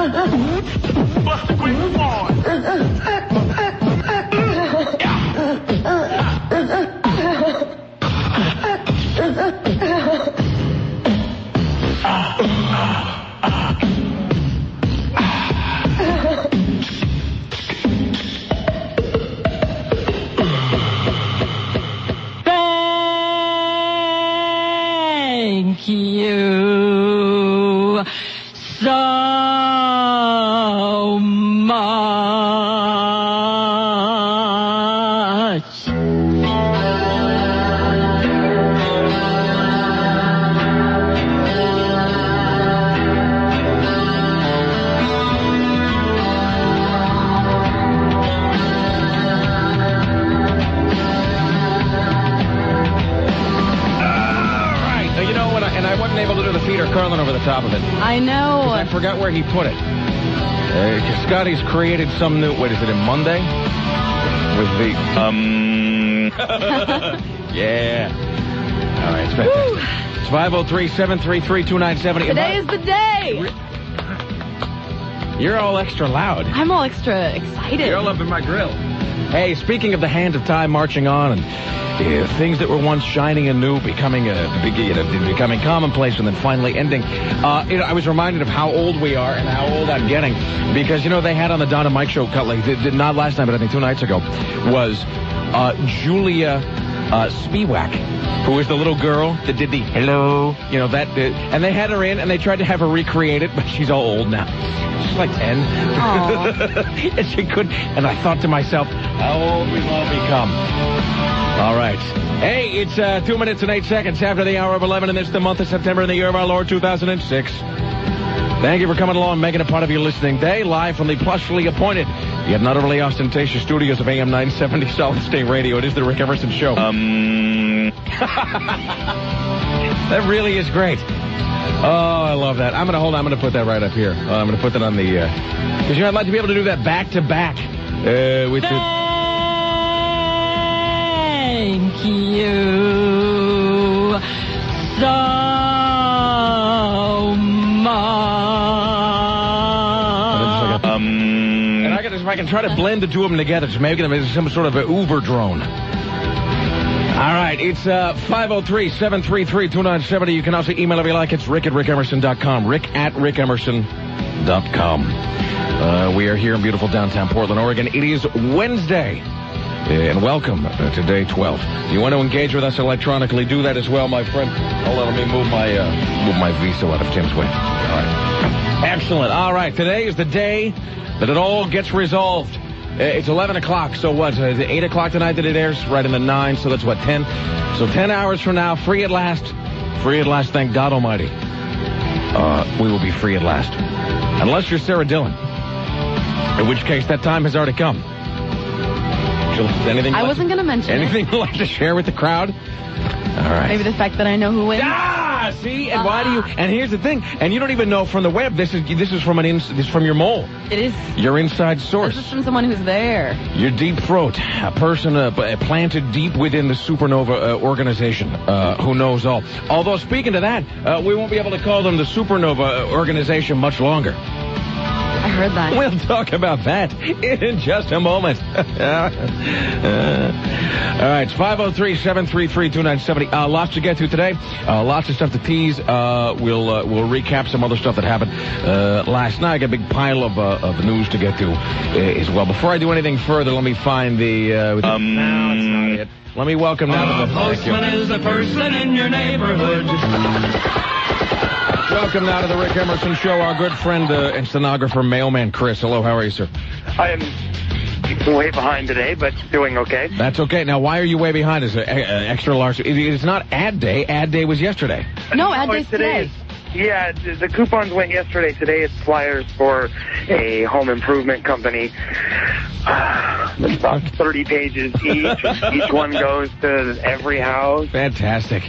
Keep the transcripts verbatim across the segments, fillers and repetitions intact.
Bust the quick forward. Thank you so much. And I wasn't able to do the Peter Carlin over the top of it. I know. I forgot where he put it. Uh, Scotty's created some new... Wait, is it in Monday? With the... Um... yeah. All right, it's fantastic. It's five oh three, seven three three, two nine seven zero. Today is the day. You're all extra loud. I'm all extra excited. You're all up in my grill. Hey, speaking of the hand of time marching on and uh, things that were once shining and new becoming uh, be, you know, becoming commonplace and then finally ending, uh, you know, I was reminded of how old we are and how old I'm getting because, you know, they had on the Don and Mike show, like, not last night, but I think two nights ago, was uh, Julia uh, Spiewak, who was the little girl that did the hello, you know, that, uh, and they had her in and they tried to have her recreate it, but she's all old now. She's like ten. And she couldn't, and I thought to myself, how old we've all become. All right. Hey, it's uh, two minutes and eight seconds after the hour of eleven, and it's the month of September in the year of our Lord, two thousand six. Thank you for coming along and making it part of your listening day, live from the plushly appointed, yet not overly ostentatious studios of A M nine seventy Solid State Radio. It is the Rick Emerson Show. Um, that really is great. Oh, I love that. I'm going to hold on. I'm going to put that right up here. Uh, I'm going to put that on the, because, uh, you know, I'd like to be able to do that back to back. Uh, with Thank the... you so much. Um, and I can, if I can try to blend the two of them together to make them into some sort of an Uber drone. All right, it's uh, five oh three, seven three three, two nine seven zero. You can also email if you like. It's rick at rick emerson dot com. Rick at rick emerson dot com. Uh, we are here in beautiful downtown Portland, Oregon. It is Wednesday. And welcome uh, to day twelve. If you want to engage with us electronically, do that as well, my friend. Hold on, let me move my, uh, move my Visa out of Tim's way. All right. Excellent. All right, today is the day that it all gets resolved. It's eleven o'clock, so what? Is it eight o'clock tonight that it airs? Right in the nine, so that's what, ten? So ten hours from now, free at last. Free at last, thank God Almighty. Uh, we will be free at last. Unless you're Sarah Dillon. In which case, that time has already come. Anything I like wasn't going to mention anything it. you'd like to share with the crowd? All right. Maybe the fact that I know who wins. Ah, see? And uh-huh. why do you... And here's the thing. And you don't even know from the web. This is this is from an ins, this is from your mole. It is. Your inside source. This is from someone who's there. Your deep throat. A person uh, planted deep within the Supernova uh, organization uh, who knows all. Although, speaking to that, uh, we won't be able to call them the Supernova organization much longer. I heard that. We'll talk about that in just a moment. uh, all right, it's five oh three, seven three three, two nine seven zero. Uh, lots to get to today. Uh, lots of stuff to tease. Uh, we'll uh, we'll recap some other stuff that happened uh, last night. I got a big pile of uh, of news to get to uh, as well. Before I do anything further, let me find the... Uh, with um, the no, it's not it. Let me welcome now uh, to the... postman is a person in your neighborhood. Welcome now to the Rick Emerson Show. Our good friend uh, and stenographer, Mailman Chris. Hello, how are you, sir? I am way behind today, but doing okay. That's okay. Now, why are you way behind? Is it uh, extra large? It's not ad day. Ad day was yesterday. No, ad day's today. Yeah, the coupons went yesterday. Today it's flyers for a home improvement company. It's about thirty pages each. Each one goes to every house. Fantastic.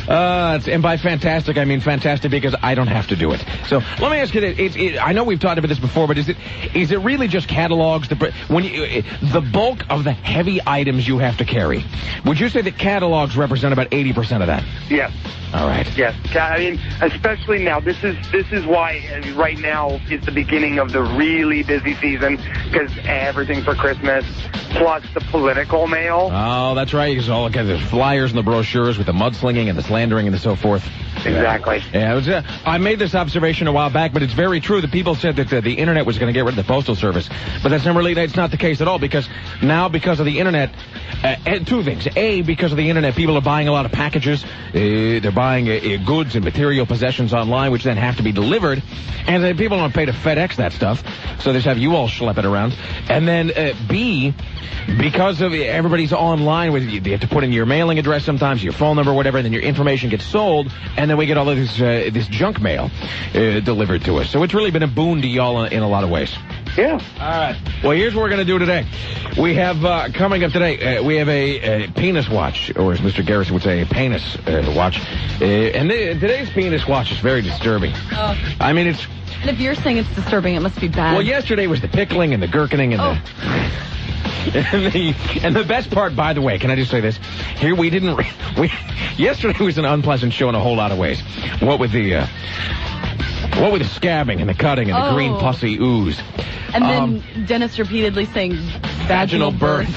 Uh, it's, and by fantastic, I mean fantastic because I don't have to do it. So let me ask you this. It, it, I know we've talked about this before, but is it is it really just catalogs? The, when you, the bulk of the heavy items you have to carry, would you say that catalogs represent about eighty percent of that? Yes. All right. Yes. I mean, especially now. This is this is why uh, right now is the beginning of the really busy season because everything for Christmas, plus the political mail. Oh, that's right. Because all the flyers and the brochures with the mudslinging and the slandering and so forth. Exactly. Yeah, it was, uh, I made this observation a while back, but it's very true that people said that uh, the internet was going to get rid of the postal service, but that's not really it's not the case at all because now because of the internet, uh, and two things: A, because of the internet, people are buying a lot of packages. Uh, they're buying uh, goods and material possessions online, which then have to be delivered, and uh, people don't pay to FedEx that stuff, so they just have you all schlep it around. And then uh, B, because of everybody's online, with you have to put in your mailing address sometimes, your phone number, whatever, and then your information gets sold, and then we get all of this uh, this junk mail uh, delivered to us. So it's really been a boon to y'all in a lot of ways. Yeah. All right. Well, here's what we're going to do today. We have, uh, coming up today, uh, we have a, a penis watch, or as Mister Garrison would say, a penis uh, watch. Uh, and th- today's penis watch is very disturbing. Oh. I mean, it's... And if you're saying it's disturbing, it must be bad. Well, yesterday was the pickling and the gherkining and oh. the... And the, and the best part, by the way, can I just say this? Here we didn't... Re- we Yesterday was an unpleasant show in a whole lot of ways. What with the... Uh, what with the scabbing and the cutting and the oh. green pussy ooze. And then um, Dennis repeatedly saying vaginal, vaginal birth.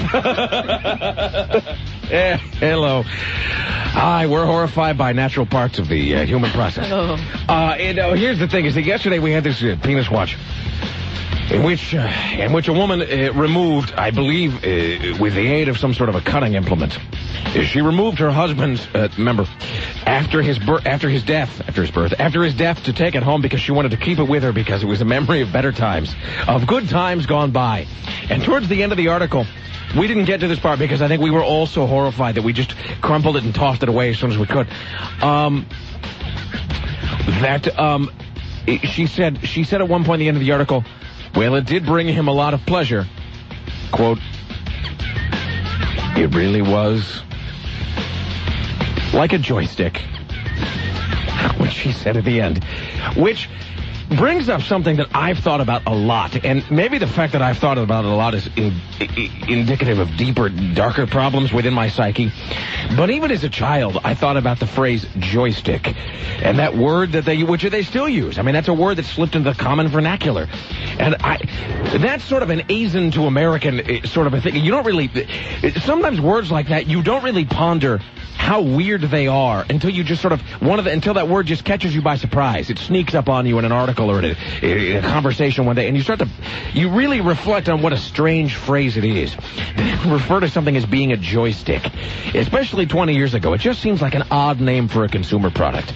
Yeah, hello. Hi, we're horrified by natural parts of the uh, human process. Oh. Uh, and uh, here's the thing: is that yesterday we had this uh, penis watch, in which uh, in which a woman uh, removed, I believe, uh, with the aid of some sort of a cutting implement, uh, she removed her husband's uh, member after his birth, after his death, after his birth, after his death to take it home because she wanted to keep it with her because it was a memory of better times, of good times gone by. And towards the end of the article, we didn't get to this part because I think we were all so horrified that we just crumpled it and tossed it away as soon as we could. Um, that um, it, she said she said at one point at the end of the article, well, it did bring him a lot of pleasure. Quote, it really was like a joystick, what she said at the end, which brings up something that I've thought about a lot, and maybe the fact that I've thought about it a lot is in, in, indicative of deeper, darker problems within my psyche. But even as a child, I thought about the phrase joystick, and that word that they, which they still use. I mean, that's a word that slipped into the common vernacular, and I, that's sort of an Asian to American sort of a thing. You don't really, sometimes words like that, you don't really ponder how weird they are until you just sort of one of the until that word just catches you by surprise. It sneaks up on you in an article or in a, in a conversation one day, and you start to you really reflect on what a strange phrase it is. Refer to something as being a joystick, especially twenty years ago. It just seems like an odd name for a consumer product.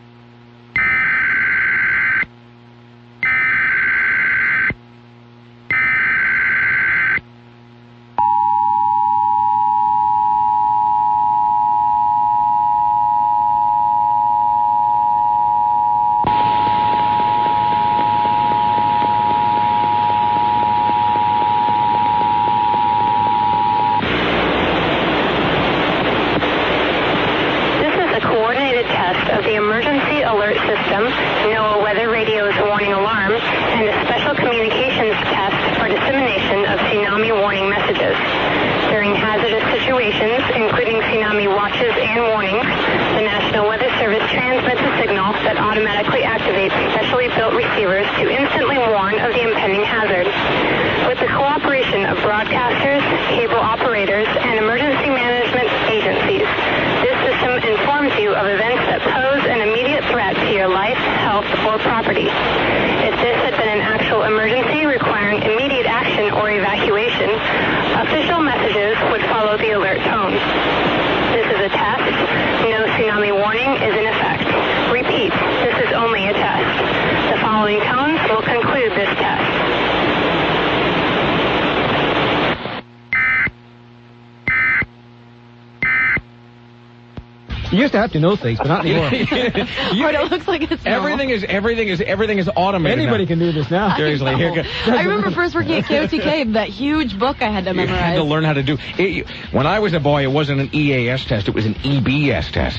You used to have to know things, but not anymore. you, but it looks like it's everything is everything is everything is automated. Anybody now. can do this now. Seriously, I, here go. I remember first working at K O T K, that huge book I had to memorize. You had to learn how to do it. When I was a boy, it wasn't an E A S test; it was an E B S test.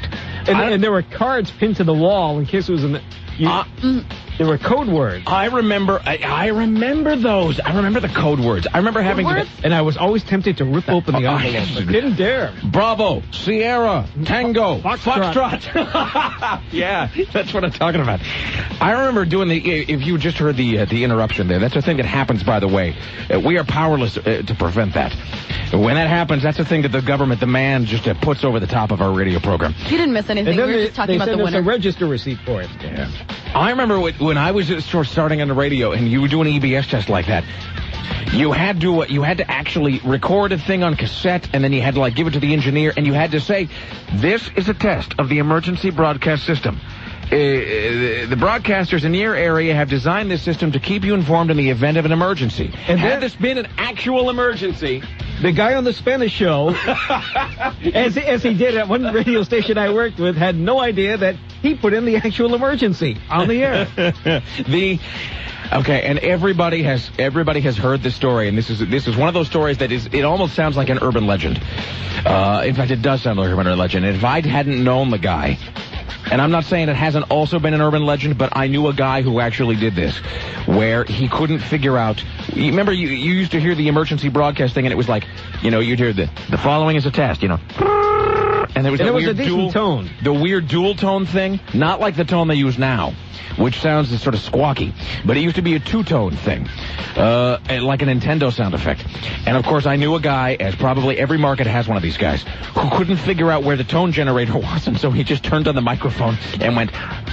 And, and there were cards pinned to the wall in case it was in the... You, uh, there were code words. I remember, I, I remember those. I remember the code words. I remember having to... And I was always tempted to rip open the Oh, envelope, I- but didn't dare. Bravo, Sierra, Tango, Foxtrot. Foxtrot. Yeah, that's what I'm talking about. I remember doing the, if you just heard the uh, the interruption there, that's a thing that happens, by the way. Uh, we are powerless uh, to prevent that. When that happens, that's a thing that the government, the man, just uh, puts over the top of our radio program. You didn't miss anything. And We then were they, just talking they about sent the us winner. a register receipt for it. Yeah. I remember when, when I was sort of starting on the radio and you were doing an E B S test like that. You had to uh, you had to actually record a thing on cassette, and then you had to like give it to the engineer, and you had to say, "This is a test of the emergency broadcast system. Uh, the broadcasters in your area have designed this system to keep you informed in the event of an emergency. And had then- this been an actual emergency." The guy on the Spanish show, as, as he did at one radio station I worked with, had no idea that he put in the actual emergency on the air. the okay, and everybody has everybody has heard this story, and this is this is one of those stories that is it almost sounds like an urban legend. Uh, in fact, it does sound like an urban legend. And if I hadn't known the guy. And I'm not saying it hasn't also been an urban legend, but I knew a guy who actually did this, where he couldn't figure out... You remember, you, you used to hear the emergency broadcasting, and it was like, you know, you'd hear the, the following is a test, you know. And there was, And that it was weird a decent dual tone. The weird dual tone thing, not like the tone they use now, which sounds sort of squawky, but it used to be a two-tone thing, uh, like a Nintendo sound effect. And of course, I knew a guy, as probably every market has one of these guys, who couldn't figure out where the tone generator was, and so he just turned on the microphone and went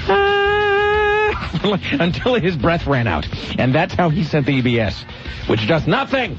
"Ah," until his breath ran out. And that's how he sent the E B S, which does nothing.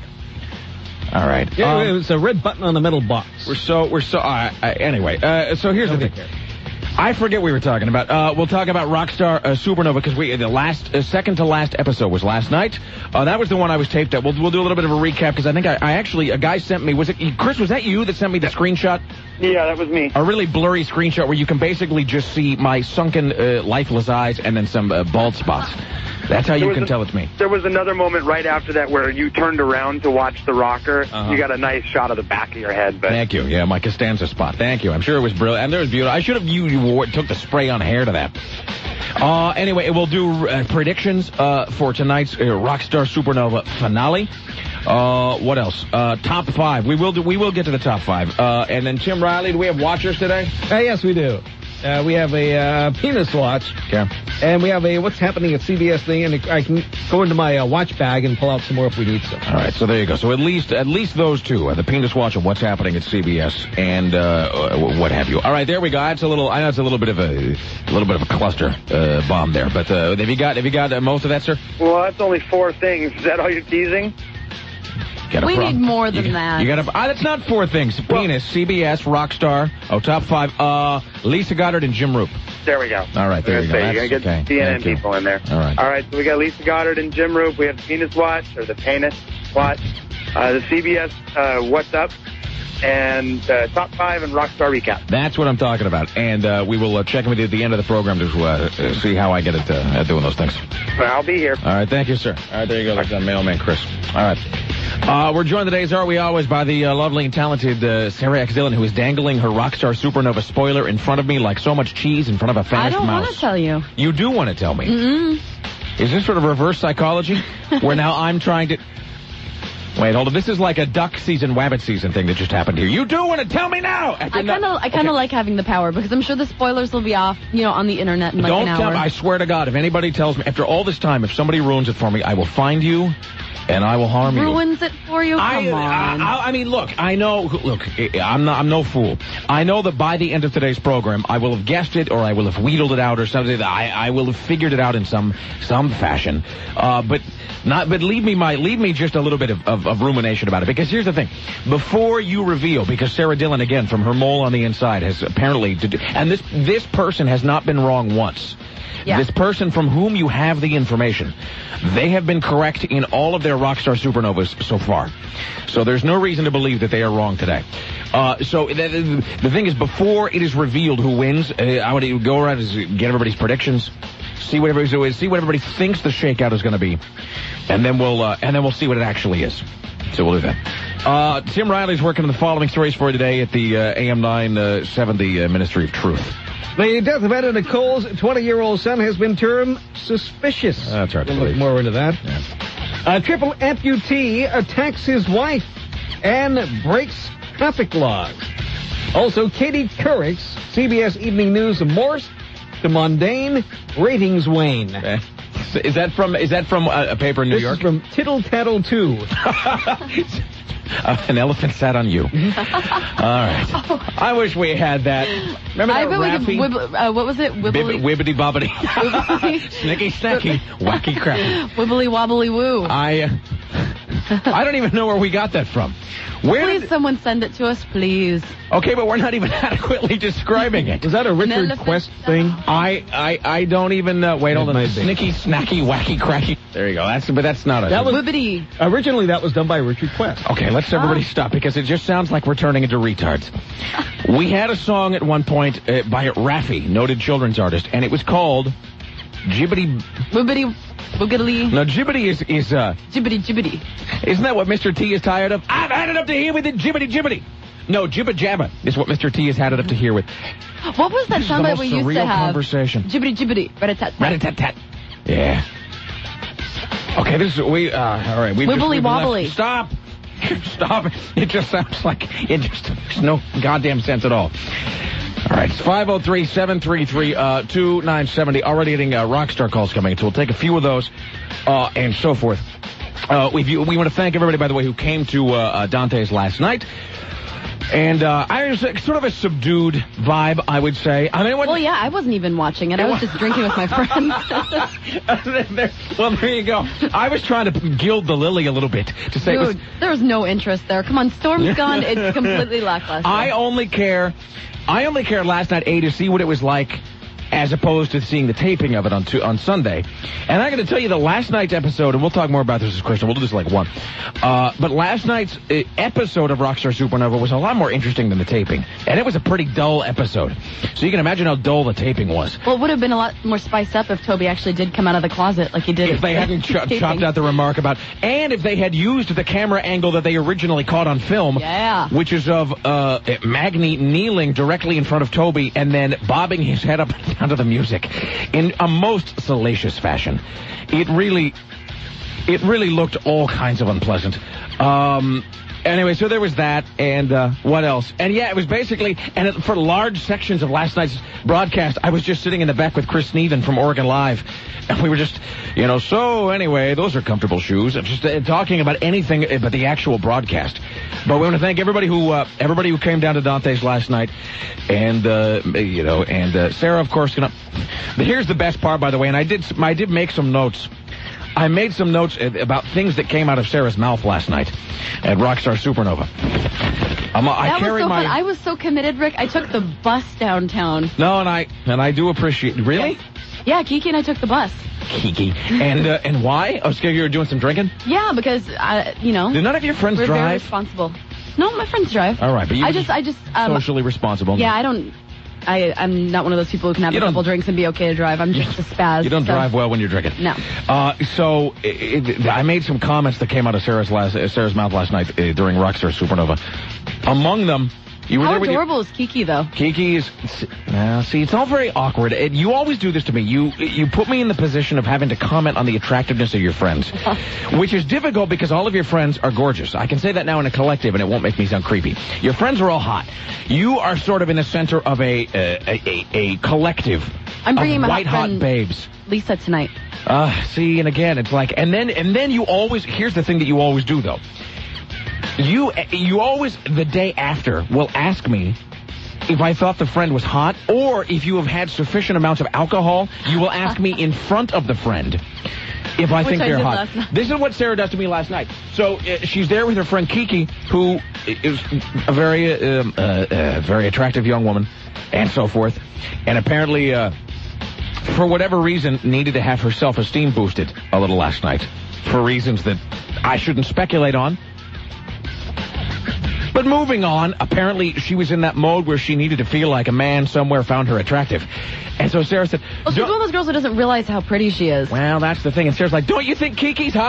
All right. Yeah, Um, it was a red button on the metal box. we're so, we're so, uh, uh, anyway, uh, so here's the Okay. thing. I forget what we were talking about. Uh, we'll talk about Rockstar uh, Supernova because we the last uh, second to last episode was last night. Uh, that was the one I was taped at. We'll we'll do a little bit of a recap because I think I, I actually a guy sent me. Was it Chris? Was that you that sent me the screenshot? Yeah, that was me. A really blurry screenshot where you can basically just see my sunken, uh, lifeless eyes and then some uh, bald spots. That's how There you was can a- tell it's me. There was another moment right after that where you turned around to watch the rocker. Uh-huh. You got a nice shot of the back of your head, but Thank you. Yeah, my Costanza spot. Thank you. I'm sure it was brilliant. And there was beautiful. I should have you, you wore, took the spray on hair to that. Uh, anyway, we'll do uh, predictions uh, for tonight's uh, Rockstar Supernova finale. Uh, what else? Uh, top five. We will do, we will get to the top five. Uh, and then Tim Riley, do we have watchers today? Uh, yes, we do. Uh, we have a uh, penis watch, Okay. and we have a what's happening at C B S thing, and I can go into my uh, watch bag and pull out some more if we need some. All right, so there you go. So at least at least those two, uh, the penis watch and what's happening at C B S and uh, what have you. All right, there we go. That's a little. I know it's a little bit of a, a little bit of a cluster uh, bomb there, but uh, have you got have you got uh, most of that, sir? well, that's only four things. Is that all you're teasing? Got a We problem. need more than you, that. You got a, ah, that's not four things. Penis, C B S, Rockstar. Oh, top five. Uh, Lisa Goddard and Jim Roop. There we go. All right, there I you was go. gonna say, You're That's going to get okay. C N N Thank you. people in there. All right. All right, so we got Lisa Goddard and Jim Roop. We have the Penis Watch, or the Penis Watch. Uh, the C B S uh, What's Up, and uh, Top five and Rockstar Recap. That's what I'm talking about. And uh, we will uh, check in with you at the end of the program to uh, uh, see how I get it uh, at doing those things. Well, I'll be here. All right, thank you, sir. All right, there you go. That's uh, Mailman Chris. All right. Uh, we're joined today, as are we always, by the uh, lovely and talented uh, Sarah X. Dillon, who is dangling her Rockstar Supernova spoiler in front of me like so much cheese in front of a I famished don't mouse. want to tell you. You do want to tell me. Mm-mm. Is this sort of reverse psychology? Where now I'm trying to... Wait, hold on. This is like a duck season, wabbit season thing that just happened here. You do want to tell me now! I kind of, I kind of Okay. like having the power because I'm sure the spoilers will be off, you know, on the internet in like Don't an tell hour. me. I swear to God, if anybody tells me, after all this time, if somebody ruins it for me, I will find you and I will harm you. Ruins it for you? Come I, on. I, I mean, look, I know, look, I'm not, I'm no fool. I know that by the end of today's program, I will have guessed it, or I will have wheedled it out, or something. I, I will have figured it out in some, some fashion. Uh, but not, but leave me my, leave me just a little bit of, of, of rumination about it. Because here's the thing: before you reveal, because Sarah Dillon, again, from her mole on the inside, has apparently, and this, this person has not been wrong once. Yeah. This person from whom you have the information, they have been correct in all of their Rockstar Supernovas so far. So there's no reason to believe that they are wrong today. Uh, so the, the, the thing is, before it is revealed who wins, uh, I would go around and get everybody's predictions, see what everybody see what everybody thinks the shakeout is going to be, and then we'll uh, and then we'll see what it actually is. So we'll do that. Uh, Tim Riley's working on the following stories for you today at the uh, A M nine seventy uh, Ministry of Truth. The death of Anna Nicole's twenty-year-old son has been termed suspicious. That's hard to We'll look believe. more into that. Yeah. A triple amputee attacks his wife and breaks traffic laws. Also, Katie Couric's C B S Evening News morphs to mundane ratings wane. Eh. Is that from is that from a, a paper in New This York? is from Tittle Tattle two. Uh, an elephant sat on you. All right. I wish we had that. Remember I that bet we Raffy? could, wib- uh, what was it? Bib- Wibbly, wibbity bobbity. Wibbly- Snicky snacky. Wacky cracky. wibbly wobbly woo. I, uh, I don't even know where we got that from. Where Please, did, someone send it to us, please. okay, but we're not even adequately describing it. Was that a Richard elephant Quest sat thing? on- I, I, I don't even, uh, wait, It hold on. might be. Snicky, snacky, wacky, cracky. There you go. That's, but that's not a... That was- Wibbity. Originally, that was done by Richard Quest. Okay, let's everybody Ah. stop because it just sounds like we're turning into retards. We had a song at one point uh, by Raffy, noted children's artist, and it was called Jibbity... Wibbity, wiggly, No, Jibbity is, is uh, jibbity, jibbity. isn't that what Mister T is tired of? I've had it up to here with the Jibbity Jibbity. No, Jibba Jabba is what Mister T has had it up to here with. What was that This is the soundbite most we used to surreal have? conversation. Jibbity, jibbity, rat-a-tat. Rat-a-tat-tat. Yeah. Okay, this is, we, uh, all right. We've just- Wibbly we've left- wobbly. Stop. Stop. It just sounds like it just makes no goddamn sense at all. All right, it's five oh three, seven three three, two nine seven oh. Already getting uh, Rockstar calls coming, so we'll take a few of those uh, and so forth. Uh, we, we want to thank everybody, by the way, who came to uh, uh, Dante's last night. And uh, I was uh, sort of a subdued vibe, I would say. I mean, it wasn't- Well, yeah, I wasn't even watching it. I was just drinking with my friends. well, there you go. I was trying to gild the lily a little bit to say it was, Dude, there was no interest there. Come on, Storm's gone. It's completely lackluster. I only care. I only cared last night, A, to see what it was like, as opposed to seeing the taping of it on tu- on Sunday. And I got to tell you, the last night's episode, and we'll talk more about this as Christian. We'll do this like one. Uh, but last night's uh, episode of Rockstar Supernova was a lot more interesting than the taping, and it was a pretty dull episode. So you can imagine how dull the taping was. Well, it would have been a lot more spiced up if Toby actually did come out of the closet like he did. If they hadn't ch- taping. chopped out the remark about, and if they had used the camera angle that they originally caught on film, Yeah. which is of uh, Magni kneeling directly in front of Toby and then bobbing his head up and down to the music in a most salacious fashion. It really, it really looked all kinds of unpleasant. Um, Anyway, so there was that, and uh, what else? And yeah, it was basically, and it, for large sections of last night's broadcast, I was just sitting in the back with Chris Neven from Oregon Live, and we were just, you know, so anyway, those are comfortable shoes. Just uh, talking about anything but the actual broadcast. But we want to thank everybody who, uh, everybody who came down to Dante's last night, and uh, you know, and uh, Sarah, of course, gonna. But here's the best part, by the way, and I did, I did make some notes. I made some notes about things that came out of Sarah's mouth last night at Rockstar Supernova. I'm, I That was carry so my... fun. I was so committed, Rick. I took the bus downtown. No, and I and I do appreciate... Really? Yeah, Kiki and I took the bus. Kiki. And uh, and why? Oh, scared you were doing some drinking? Yeah, because, uh, you know, Do none of your friends we're very drive? responsible. No, my friends drive. All right, but you I were just, I just, um, socially responsible. yeah, I don't, I, I'm not one of those people who can have You a don't- couple drinks and be okay to drive. I'm just a spaz. You don't so- drive well when you're drinking. No. Uh, so it, it, I made some comments that came out of Sarah's last uh, Sarah's mouth last night uh, during Rockstar Supernova. Among them, you were How there with your... adorable is Kiki, though? Kiki is, uh, see, it's all very awkward. And you always do this to me. You you put me in the position of having to comment on the attractiveness of your friends, which is difficult because all of your friends are gorgeous. I can say that now in a collective, and it won't make me sound creepy. Your friends are all hot. You are sort of in the center of a uh, a, a, a collective I'm bringing of my white hot hot friend babes. Lisa tonight. Uh, see, and again, it's like, and then and then you always. Here's the thing that you always do though. You you always the day after will ask me if I thought the friend was hot, or if you have had sufficient amounts of alcohol, you will ask me in front of the friend if I Which think I they're did hot. last night. This is what Sarah does to me last night. So uh, she's there with her friend Kiki, who is a very, um, uh, uh, very attractive young woman, and so forth, and apparently, uh, for whatever reason, needed to have her self-esteem boosted a little last night, for reasons that I shouldn't speculate on. But moving on, apparently she was in that mode where she needed to feel like a man somewhere found her attractive. And so Sarah said, Well, she's "Don't-" one of those girls who doesn't realize how pretty she is. well, that's the thing. And Sarah's like, don't you think Kiki's hot?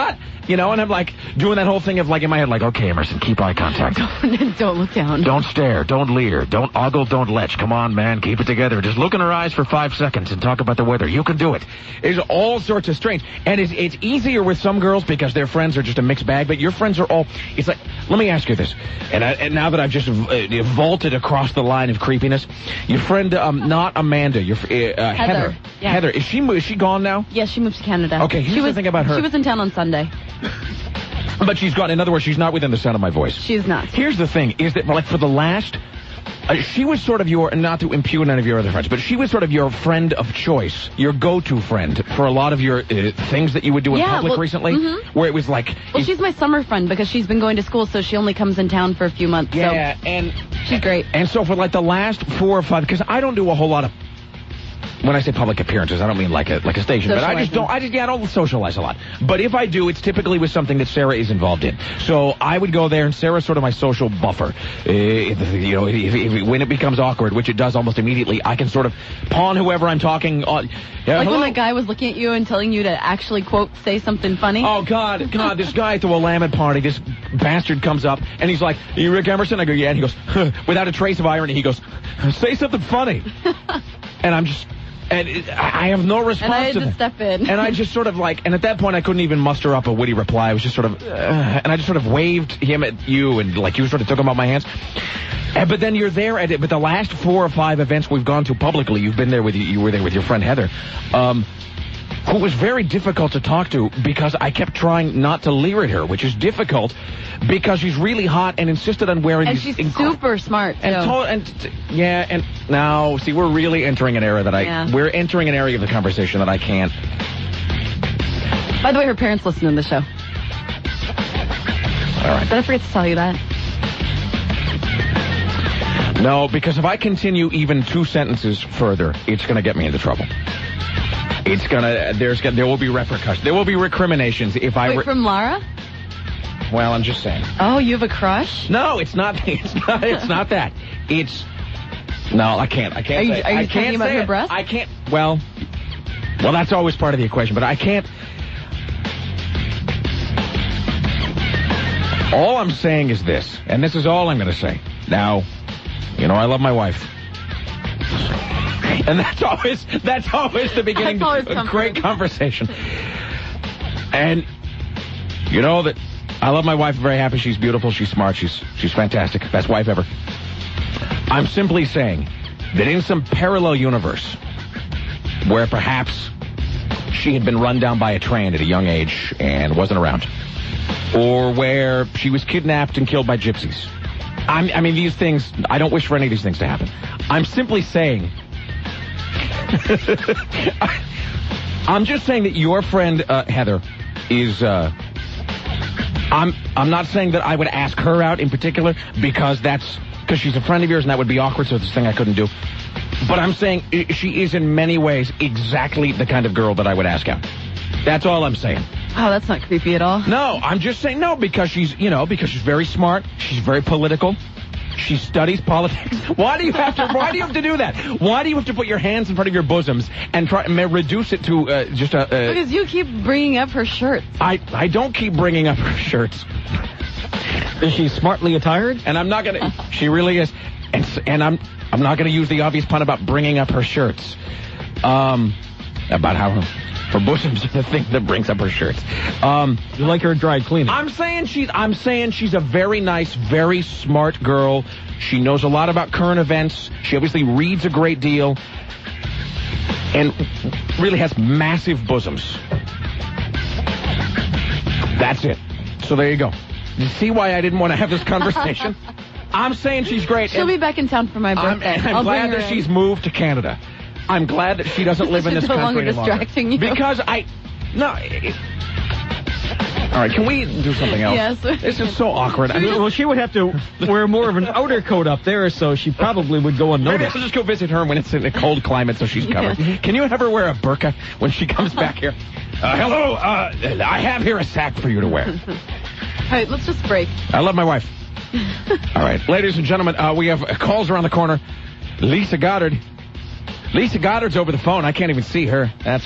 You know, and I'm like doing that whole thing of like in my head, like, okay, Emerson, keep eye contact. Don't, don't look down. Don't stare. Don't leer. Don't ogle. Don't lech. Come on, man. Keep it together. Just look in her eyes for five seconds and talk about the weather. You can do it. It's all sorts of strange. And it's, it's easier with some girls because their friends are just a mixed bag, but your friends are all, it's like, let me ask you this. And, I, and now that I've just uh, vaulted across the line of creepiness, your friend, um, not Amanda, your, uh, Heather. Heather. Yeah. Heather, is she, is she gone now? Yes, she moved to Canada. Okay, here's she the was, thing about her. She was in town on Sunday. But she's gone. In other words, she's not within the sound of my voice. She's not. Here's the thing, is that, like, for the last... Uh, she was sort of your, not to impugn any of your other friends, but she was sort of your friend of choice, your go-to friend for a lot of your uh, things that you would do in Yeah, public well, recently, mhm. where it was like... Well, it- she's my summer friend because she's been going to school, so she only comes in town for a few months. Yeah, and... So she's great. And so for, like, the last four or five... Because I don't do a whole lot of... When I say public appearances, I don't mean like a like a station, but I just don't. I just yeah, I don't socialize a lot. But if I do, it's typically with something that Sarah is involved in. So I would go there, and Sarah's sort of my social buffer. Uh, if, you know, if, if, when it becomes awkward, which it does almost immediately, I can sort of pawn whoever I'm talking on. Yeah, Like hello? when that guy was looking at you and telling you to actually, quote, say something funny. Oh, God, God, this guy at the Willamette party, this bastard comes up, and he's like, "Are you Rick Emerson?" I go, "Yeah." And he goes, huh, without a trace of irony, he goes, "Say something funny." And I'm just... And it, I have no response And I had to to that. step in. And I just sort of like, and at that point I couldn't even muster up a witty reply. I was just sort of, uh, and I just sort of waved him at you, and like you sort of took him out my hands. And, but then you're there at it. But the last four or five events we've gone to publicly, you've been there with you. You were there with your friend Heather, um, who was very difficult to talk to because I kept trying not to leer at her, which is difficult because she's really hot and insisted on wearing and these she's inc- super smart, and, too. tall, and t- yeah, and now, see, we're really entering an era that I, Yeah. we're entering an area of the conversation that I can't. By the way, her parents listen to the show. All right. Did I forget to tell you that? No, because if I continue even two sentences further, it's going to get me into trouble. It's going to, there's gonna, there will be repercussions. There will be recriminations if I... Wait, Re- from Lara? well, I'm just saying. Oh, you have a crush? No, it's not, it's not, it's not that. It's... No, I can't. I can't Are you- say it. are you I talking can't about say her it. breasts? I can't... Well... Well, that's always part of the equation, but I can't... All I'm saying is this, and this is all I'm going to say. Now, you know, I love my wife. And that's always, that's always the beginning That's always of a comfort. great conversation. And you know that I love my wife, very happy. She's beautiful, she's smart, she's she's fantastic. Best wife ever. I'm simply saying that in some parallel universe where perhaps she had been run down by a train at a young age and wasn't around, or where she was kidnapped and killed by gypsies. I'm, I mean, these things, I don't wish for any of these things to happen. I'm simply saying... I'm just saying that your friend, uh, Heather, is... Uh, I'm I'm not saying that I would ask her out in particular, because that's... Because she's a friend of yours, and that would be awkward, so it's a thing I couldn't do. But I'm saying i- she is in many ways exactly the kind of girl that I would ask out. That's all I'm saying. Oh, that's not creepy at all. No, I'm just saying no because she's, you know, because she's very smart. She's very political. She studies politics. Why do you have to? Why do you have to do that? Why do you have to put your hands in front of your bosoms and try and reduce it to uh, just a? Uh, Because you keep bringing up her shirts. I I don't keep bringing up her shirts, Is she smartly attired? and I'm not gonna. She really is, and s- and I'm I'm not gonna use the obvious pun about bringing up her shirts. Um, about how her, her bosoms are the thing that brings up her shirts. Um. You like her dry cleaning? I'm saying she's I'm saying she's a very nice, very smart girl. She knows a lot about current events. She obviously reads a great deal. And really has massive bosoms. That's it. So there you go. You see why I didn't want to have this conversation? I'm saying she's great. She'll and be back in town for my I'm, birthday. and I'm I'll glad bring her that in. she's moved to Canada. I'm glad that she doesn't live in this She's no country longer any longer. distracting you. Because I... No... It, all right, can we do something else? Yes. This is so awkward. I mean, Well, she would have to wear more of an outer coat up there, so she probably would go maybe unnoticed. I'll just go visit her when it's in a cold climate so she's covered. Yeah. Can you have her wear a burqa when she comes back here? Uh, hello, uh, I have here a sack for you to wear. All right, let's just break. I love my wife. All right, ladies and gentlemen, uh, we have uh, calls around the corner. Lisa Goddard. Lisa Goddard's over the phone. I can't even see her. That's good.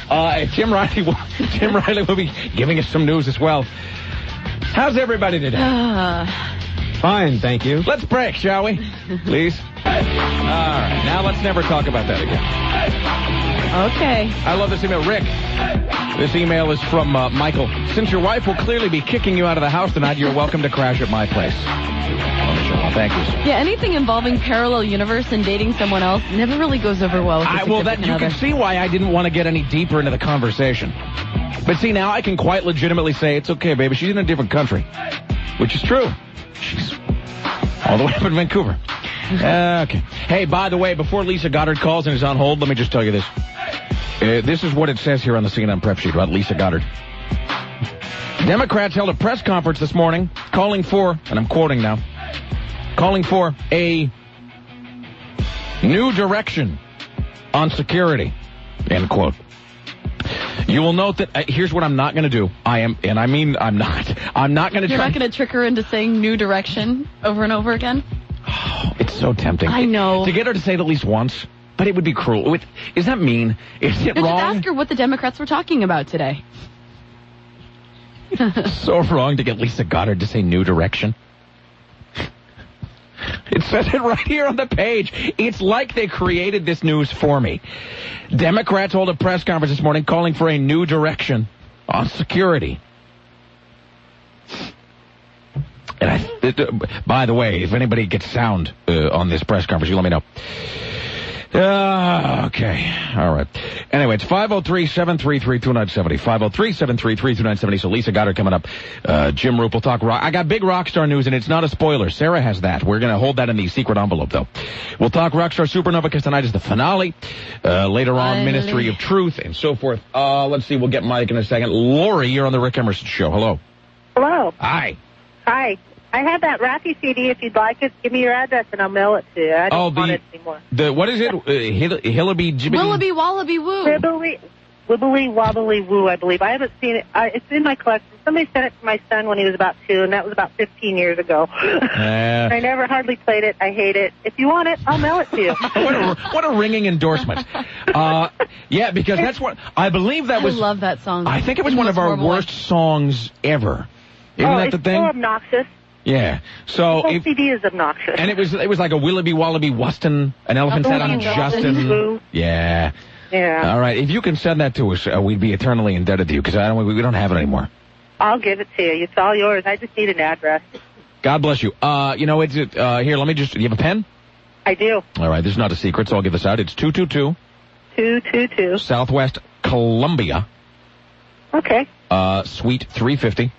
Uh, Tim Riley will, Tim Riley will be giving us some news as well. How's everybody today? Uh, Fine, thank you. Let's break, shall we? Please. All right, now let's never talk about that again. okay. I love this email. Rick, this email is from uh, Michael. Since your wife will clearly be kicking you out of the house tonight, you're welcome to crash at my place. Well, thank you, sir. Yeah, anything involving parallel universe and dating someone else never really goes over well with a I, well, that you other. can see why I didn't want to get any deeper into the conversation. But see, now I can quite legitimately say, it's okay, baby, she's in a different country. Which is true. She's all the way up in Vancouver. Uh, okay. Hey, by the way, before Lisa Goddard calls and is on hold, let me just tell you this. Uh, this is what it says here on the C N N prep sheet about Lisa Goddard. Democrats held a press conference this morning calling for, and I'm quoting now, calling for a new direction on security, end quote. You will note that, uh, here's what I'm not going to do. I am, and I mean I'm not, I'm not going to You're try. not going to trick her into saying new direction over and over again? Oh, it's so tempting. I know. To get her to say it at least once, but it would be cruel. It would, is that mean? Is it No, wrong? just ask her what the Democrats were talking about today. So wrong to get Lisa Goddard to say new direction. It says it right here on the page. It's like they created this news for me. Democrats hold a press conference this morning calling for a new direction on security. And I, it, uh, by the way, if anybody gets sound uh, on this press conference, you let me know. Uh, okay. All right. Anyway, it's five oh three, seven three three, two nine seven oh. five oh three, seven three three, two nine seven oh. So Lisa Goddard coming up. Uh, Jim Roop will talk rock. I got big rock star news, and it's not a spoiler. Sarah has that. We're going to hold that in the secret envelope, though. We'll talk Rockstar Supernova, because tonight is the finale. Uh, later on, Finally. Ministry of Truth, and so forth. Uh, let's see. We'll get Mike in a second. Lori, you're on the Rick Emerson Show. Hello. Hello. Hi. Hi. I have that Raffy C D. If you'd like it, give me your address and I'll mail it to you. I don't Oh, the- want it anymore. The, what is it? Uh, Hill- Hillaby Jibbity? Willaby Wallaby Woo. Wibbly, wibbly wobbly woo, I believe. I haven't seen it. I, it's in my collection. Somebody sent it to my son when he was about two, and that was about fifteen years ago. Uh, I never hardly played it. I hate it. If you want it, I'll mail it to you. what, a, what a ringing endorsement. Uh, yeah, because that's what, I believe that I was, love that song. I think it was one of our Horrible. worst songs ever. Isn't oh, that it's the thing? so obnoxious. Yeah. The So, whole if, C D is obnoxious. and it was, it was like a Willoughby Wallaby Wuston, an elephant sat on Willoughby Justin. Woo. Yeah. Yeah. All right. If you can send that to us, uh, we'd be eternally indebted to you, because I don't, we don't have it anymore. I'll give it to you. It's all yours. I just need an address. God bless you. Uh, you know, it's, uh, here, let me just, you have a pen? I do. All right. This is not a secret, so I'll give this out. It's two two two two two two. Southwest Columbia, Okay. uh, Suite three fifty.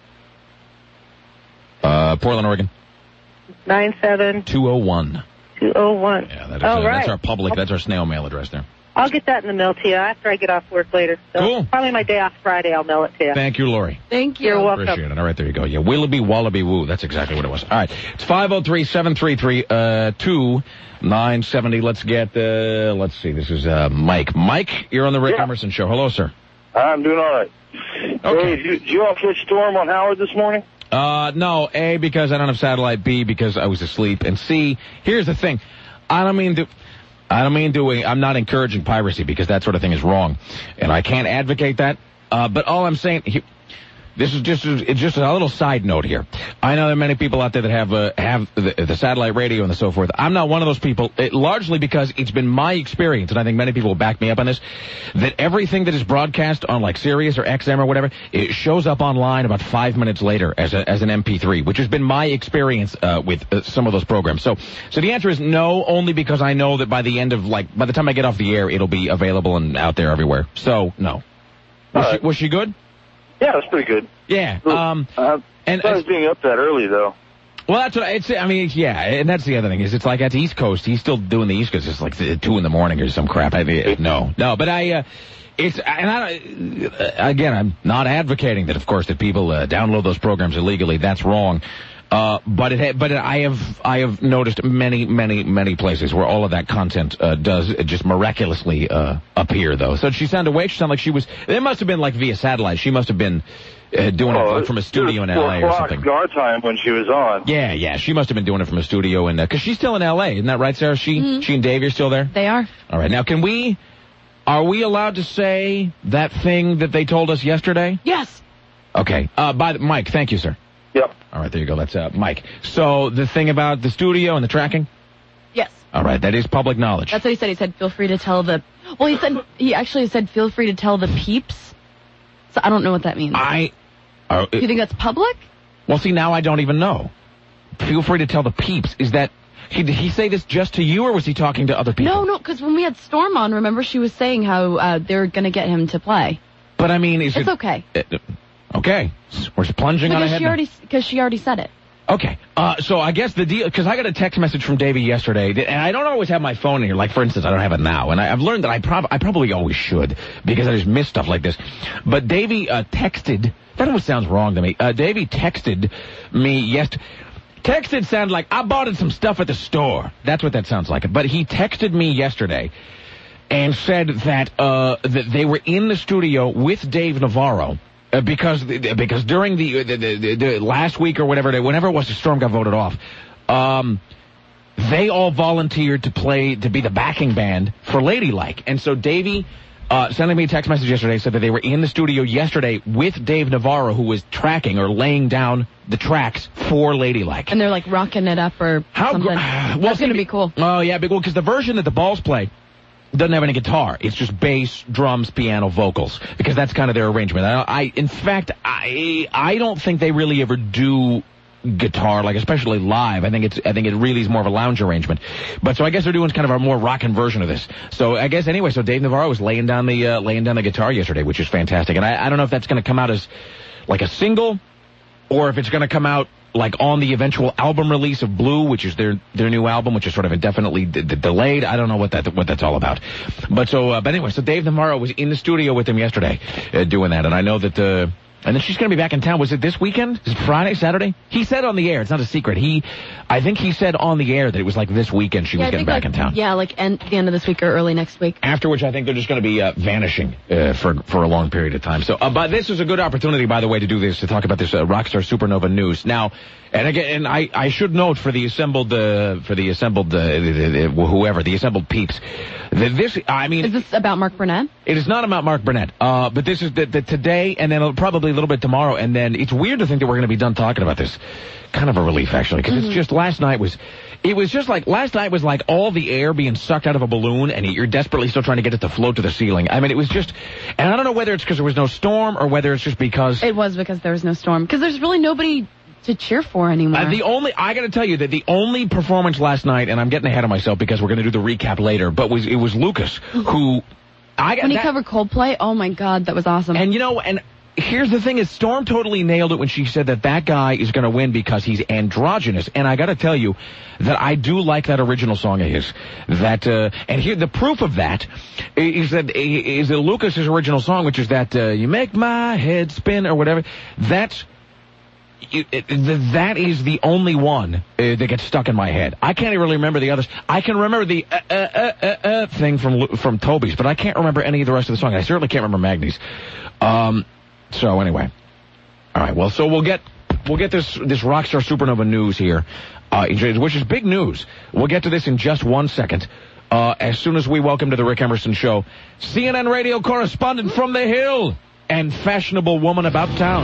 Uh, Portland, Oregon, nine seven two oh one. two oh one. Yeah, that is, All uh, right. that's our public, that's our snail mail address there. I'll get that in the mail to you after I get off work later. So Cool. Probably my day off Friday, I'll mail it to you. Thank you, Lori. Thank you. You're welcome. Appreciate it. All right, there you go. Yeah, Willoughby Wallaby Woo. That's exactly what it was. All right. It's five oh three, seven three three, two nine seven oh. Let's get, uh, let's see. This is, uh, Mike. Mike, you're on the Rick Yeah. Emerson Show. Hello, sir. I'm doing all right. Okay. Hey, did you, did you all catch Storm on Howard this morning? Uh, no, A, because I don't have satellite, B, because I was asleep, and C, here's the thing. I don't mean to, I don't mean doing, I'm not encouraging piracy, because that sort of thing is wrong, and I can't advocate that, uh, but all I'm saying, he, this is just, it's just a little side note here. I know there are many people out there that have, uh, have the, the satellite radio and so forth. I'm not one of those people, it, largely because it's been my experience, and I think many people will back me up on this, that everything that is broadcast on like Sirius or X M or whatever, it shows up online about five minutes later as a, as an M P three, which has been my experience, uh, with uh, some of those programs. So, so the answer is no, only because I know that by the end of like, by the time I get off the air, it'll be available and out there everywhere. So, no. Was, All she, right. was she good? Yeah, that's pretty good. Yeah. Um, uh, and I was being up that early, though. well, that's what I, it's. I mean, yeah, and that's the other thing is it's like at the East Coast, he's still doing the East Coast. It's like the, two in the morning or some crap. I, no, no, but I, uh, it's and I, again, I'm not advocating that, of course, that people uh, download those programs illegally. That's wrong. Uh, but it, but I have, I have noticed many, many, many places where all of that content, uh, does just miraculously, uh, appear though. So she sounded awake. She sounded like she was, it must have been like via satellite. She must have been, uh, doing it like from a studio in L A or something. Four o'clock our time when she was on. Yeah, yeah. She must have been doing it from a studio in, uh, cause she's still in L A. Isn't that right, Sarah? She, Mm-hmm. she and Dave, you're still there? They are. All right. Now, can we, Are we allowed to say that thing that they told us yesterday? Yes. Okay. Uh, by the, Mike, thank you, sir. Yep. All right, there you go. That's uh, Mike. So the thing about the studio and the tracking? Yes. All right, that is public knowledge. That's what he said. He said, feel free to tell the... Well, he said he actually said, feel free to tell the peeps. So I don't know what that means. I... Uh, Do you think that's public? Well, see, now I don't even know. Feel free to tell the peeps. Is that... He, did he say this just to you, or was he talking to other people? No, no, because when we had Storm on, remember, she was saying how uh, they were going to get him to play. But, I mean, is it's it... okay. Uh, okay. We're plunging on Because ahead. she already, because she already said it. Okay. Uh, so I guess the deal, because I got a text message from Davey yesterday, and I don't always have my phone in here. Like, for instance, I don't have it now. And I, I've learned that I, prob- I probably always should, because I just miss stuff like this. But Davey uh, texted, that almost sounds wrong to me. Uh, Davey texted me yesterday. Texted sounded like, I bought some stuff at the store. That's what that sounds like. But he texted me yesterday and said that, uh, that they were in the studio with Dave Navarro. Uh, because because during the, the, the, the last week or whatever, whenever it was the Storm got voted off, um, they all volunteered to play, to be the backing band for Ladylike. And so Davey uh, sending me a text message yesterday said that they were in the studio yesterday with Dave Navarro, who was tracking or laying down the tracks for Ladylike. And they're like rocking it up or How something. Gr- well, That's going to be cool. Oh, yeah, because the version that the Balls play doesn't have any guitar. It's just bass, drums, piano, vocals, because that's kind of their arrangement. I, I in fact, I I don't think they really ever do guitar, like especially live. I think it's I think it really is more of a lounge arrangement. But so I guess they're doing kind of a more rockin' version of this. So I guess anyway, so Dave Navarro was laying down the uh, laying down the guitar yesterday, which is fantastic. And I, I don't know if that's going to come out as like a single, or if it's going to come out like on the eventual album release of Blue, which is their their new album, which is sort of indefinitely d- d- delayed. I don't know what that what that's all about. But so, uh, but anyway, so Dave Navarro was in the studio with him yesterday, uh, doing that, and I know that. Uh, And then she's going to be back in town. Was it this weekend? Is it Friday, Saturday? He said on the air. It's not a secret. He, I think he said on the air that it was like this weekend she yeah, was I getting think back like, in town. Yeah, like end, the end of this week or early next week. After which I think they're just going to be uh, vanishing uh, for for a long period of time. So, uh, but this is a good opportunity, by the way, to do this, to talk about this uh, Rockstar Supernova news. Now, and again, and I, I should note for the assembled, uh, for the assembled, uh, whoever, the assembled peeps, that this, I mean... Is this about Mark Burnett? It is not about Mark Burnett, uh, but this is the, the today, and then probably a little bit tomorrow, and then it's weird to think that we're going to be done talking about this. Kind of a relief, actually, because mm-hmm. it's just last night was... It was just like, last night was like all the air being sucked out of a balloon, and you're desperately still trying to get it to float to the ceiling. I mean, it was just, and I don't know whether it's because there was no storm, or whether it's just because... It was because there was no storm, because there's really nobody to cheer for anymore. Uh, the only, I gotta tell you that the only performance last night, and I'm getting ahead of myself because we're gonna do the recap later, but was it was Lucas, who... I When he that, covered Coldplay, oh my God, that was awesome. And you know, and... Here's the thing is, Storm totally nailed it when she said that that guy is going to win because he's androgynous. And I got to tell you that I do like that original song of his. That, uh, and here, the proof of that is that, is that Lucas's original song, which is that, uh, you make my head spin or whatever. That's, it, it, that is the only one uh, that gets stuck in my head. I can't even really remember the others. I can remember the, uh, uh, uh, uh, uh thing from, from Toby's, but I can't remember any of the rest of the song. I certainly can't remember Magnie's. Um, So anyway, all right. Well, so we'll get we'll get this this Rockstar Supernova news here, uh, which is big news. We'll get to this in just one second. Uh, as soon as we welcome to the Rick Emerson Show, C N N radio correspondent from the Hill and fashionable woman about town,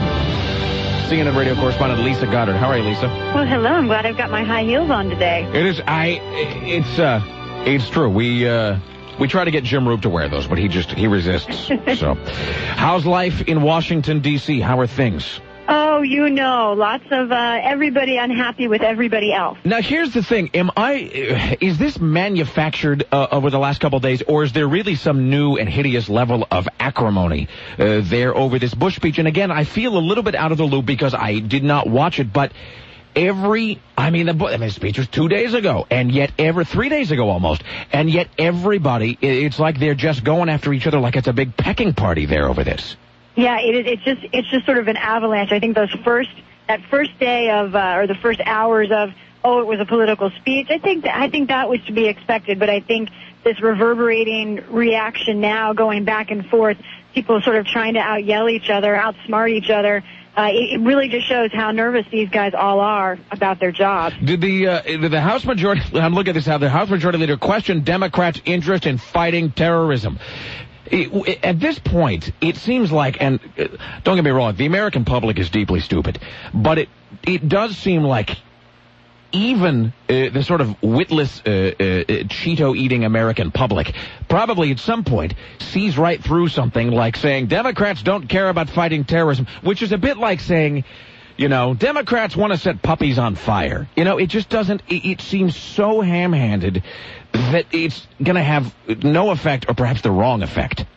C N N radio correspondent Lisa Goddard. How are you, Lisa? Well, hello. I'm glad I've got my high heels on today. It is. I. It's. Uh. It's true. We. Uh. We try to get Jim Roop to wear those, but he just, he resists. So, how's life in Washington, D C? How are things? Oh, you know, lots of uh, everybody unhappy with everybody else. Now, here's the thing. Am I, is this manufactured uh, over the last couple of days, or is there really some new and hideous level of acrimony uh, there over this Bush speech? And again, I feel a little bit out of the loop because I did not watch it, but... Every, I mean, the, I mean, the speech was two days ago, and yet every, three days ago almost, and yet everybody, it's like they're just going after each other like it's a big pecking party there over this. Yeah, it is. It's just, it's just sort of an avalanche. I think those first, that first day of, uh, or the first hours of, oh, it was a political speech. I think, that, I think that was to be expected, but I think this reverberating reaction now, going back and forth, people sort of trying to out yell each other, outsmart each other. Uh, it, it really just shows how nervous these guys all are about their job. Did the uh, did the House Majority, I'm looking at this, how the House Majority Leader questioned Democrats' interest in fighting terrorism. It, at this point, it seems like, and uh, don't get me wrong, the American public is deeply stupid, but it it does seem like even uh, the sort of witless, uh, uh, Cheeto-eating American public probably at some point sees right through something like saying Democrats don't care about fighting terrorism, which is a bit like saying, you know, Democrats want to set puppies on fire. You know, it just doesn't, it, it seems so ham-handed that it's going to have no effect or perhaps the wrong effect.